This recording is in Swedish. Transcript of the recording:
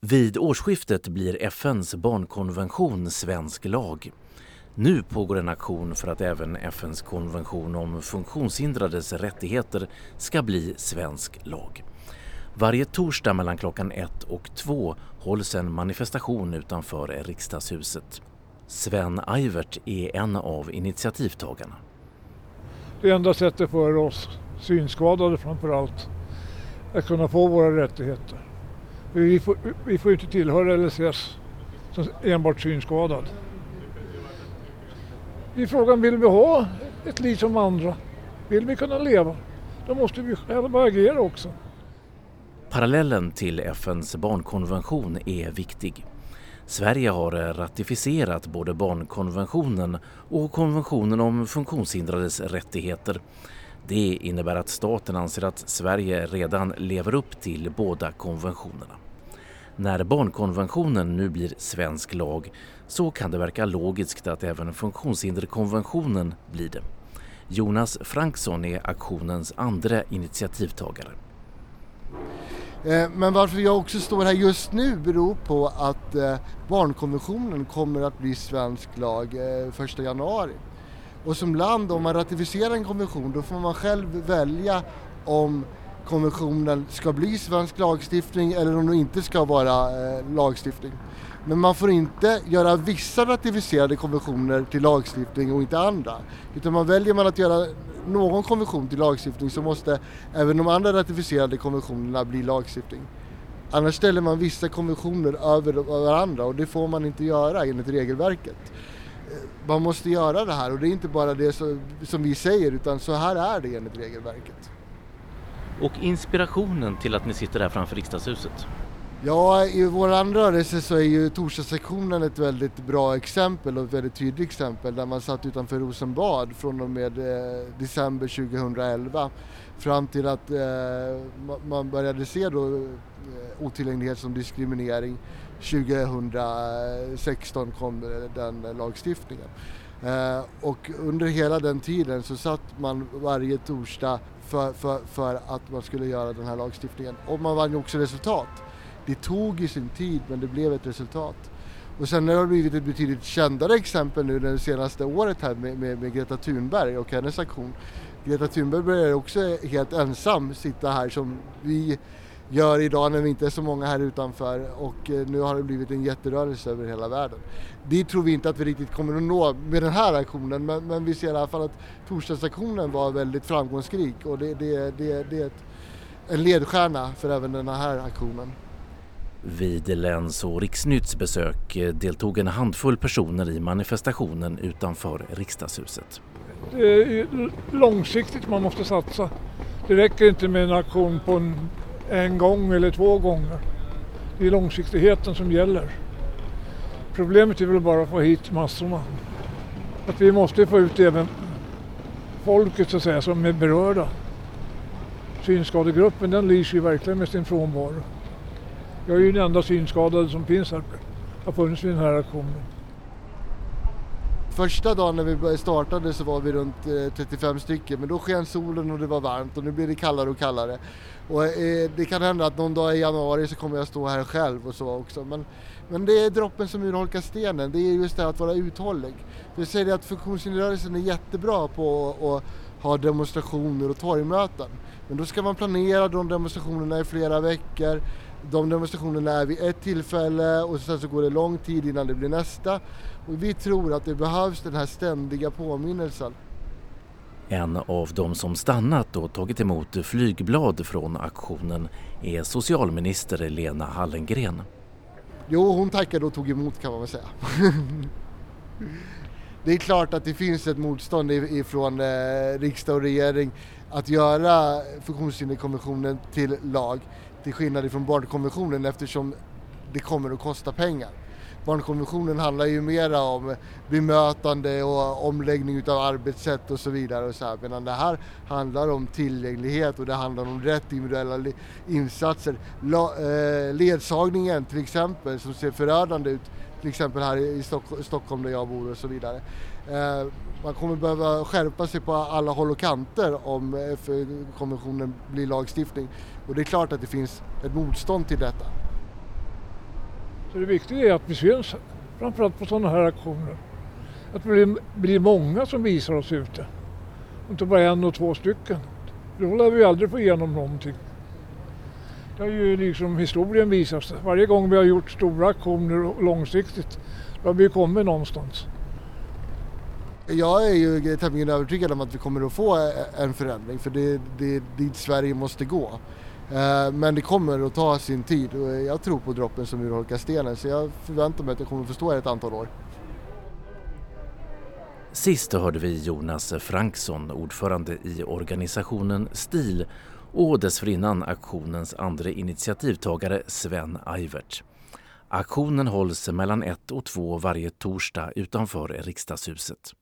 Vid årsskiftet blir FN:s barnkonvention svensk lag. Nu pågår en aktion för att även FN:s konvention om funktionshindrades rättigheter ska bli svensk lag. Varje torsdag mellan klockan 1 och 2 hålls en manifestation utanför riksdagshuset. Sven Eivert är en av initiativtagarna. Det enda sättet för oss synskadade framförallt att kunna få våra rättigheter. Vi får inte tillhöra LSS som enbart synskadad. I frågan, vill vi ha ett liv som andra? Vill vi kunna leva? Då måste vi själva agera också. Parallellen till FN:s barnkonvention är viktig. Sverige har ratificerat både barnkonventionen och konventionen om funktionshindrades rättigheter. Det innebär att staten anser att Sverige redan lever upp till båda konventionerna. När barnkonventionen nu blir svensk lag så kan det verka logiskt att även funktionshinderkonventionen blir det. Jonas Franksson är aktionens andra initiativtagare. Men varför jag också står här just nu beror på att barnkonventionen kommer att bli svensk lag 1 januari. Och som land, om man ratificerar en konvention, då får man själv välja om konventionen ska bli svensk lagstiftning eller om det inte ska vara lagstiftning. Men man får inte göra vissa ratificerade konventioner till lagstiftning och inte andra. Utan väljer man att göra någon konvention till lagstiftning så måste även de andra ratificerade konventionerna bli lagstiftning. Annars ställer man vissa konventioner över varandra och det får man inte göra enligt regelverket. Man måste göra det här och det är inte bara det som vi säger utan så här är det enligt regelverket. Och inspirationen till att ni sitter där framför riksdagshuset? Ja, i vår andra rörelse så är ju torsdagssektionen ett väldigt bra exempel och ett väldigt tydligt exempel där man satt utanför Rosenbad från och med december 2011 fram till att man började se då otillgänglighet som diskriminering. 2016 kom den lagstiftningen. Och under hela den tiden så satt man varje torsdag för att man skulle göra den här lagstiftningen. Och man vann också resultat. Det tog i sin tid men det blev ett resultat. Och sen har det blivit ett betydligt kändare exempel nu det senaste året här med Greta Thunberg och hennes aktion. Greta Thunberg börjar också helt ensam sitta här som vi gör idag när vi inte är så många här utanför och nu har det blivit en jätterörelse över hela världen. Det tror vi inte att vi riktigt kommer att nå med den här aktionen men vi ser i alla fall att torsdagsaktionen var väldigt framgångsrik och det är en ledstjärna för även den här aktionen. Vid Läns- och Riksnytts besök deltog en handfull personer i manifestationen utanför riksdagshuset. Det är långsiktigt man måste satsa. Det räcker inte med en aktion på en gång eller 2 gånger. Det är långsiktigheten som gäller. Problemet är väl bara att få hit massorna. Att vi måste få ut även folket så att säga, som är berörda. Synskadegruppen den lyser ju verkligen med sin frånvaro. Jag är ju den enda synskadade som finns här. Har funnits vid den här aktionen. Första dagen när vi startade så var vi runt 35 stycken men då sken solen och det var varmt och nu blir det kallare och kallare. Och det kan hända att någon dag i januari så kommer jag stå här själv och så också. Men det är droppen som urholkar stenen, det är just det att vara uthållig. Jag säger att funktionshinderrörelsen är jättebra på att ha demonstrationer och torgmöten. Men då ska man planera de demonstrationerna i flera veckor. De demonstrationerna är vid ett tillfälle och sen så går det lång tid innan det blir nästa. Och vi tror att det behövs den här ständiga påminnelsen. En av de som stannat och tagit emot flygblad från aktionen är socialminister Lena Hallengren. Jo, hon tackade och tog emot kan man väl säga. Det är klart att det finns ett motstånd ifrån riksdag och regering att göra funktionshinderkonventionen till lag. Till skillnad från barnkonventionen eftersom det kommer att kosta pengar. Barnkonventionen handlar ju mera om bemötande och omläggning utav arbetssätt och så vidare. Och så här. Medan det här handlar om tillgänglighet och det handlar om rätt individuella insatser. Ledsagningen till exempel som ser förödande ut, till exempel här i Stockholm där jag bor och så vidare. Man kommer behöva skärpa sig på alla håll och kanter om konventionen blir lagstiftning. Och det är klart att det finns ett motstånd till detta. Så det viktiga är att vi syns framförallt på sådana här aktioner. Att det blir många som visar oss ute. Inte bara 1 och 2 stycken. Då lär vi aldrig få igenom någonting. Det har ju liksom historien visat sig. Varje gång vi har gjort stora aktioner långsiktigt, då har vi kommit någonstans. Jag är ju tämligen övertygad om att vi kommer att få en förändring, för det är dit Sverige måste gå. Men det kommer att ta sin tid och jag tror på droppen som urholkar stenen, så jag förväntar mig att jag kommer att få stå här ett antal år. Sist hörde vi Jonas Franksson, ordförande i organisationen STIL, och dessförinnan aktionens andra initiativtagare Sven Eivert. Aktionen hålls mellan 1 och 2 varje torsdag utanför Riksdagshuset.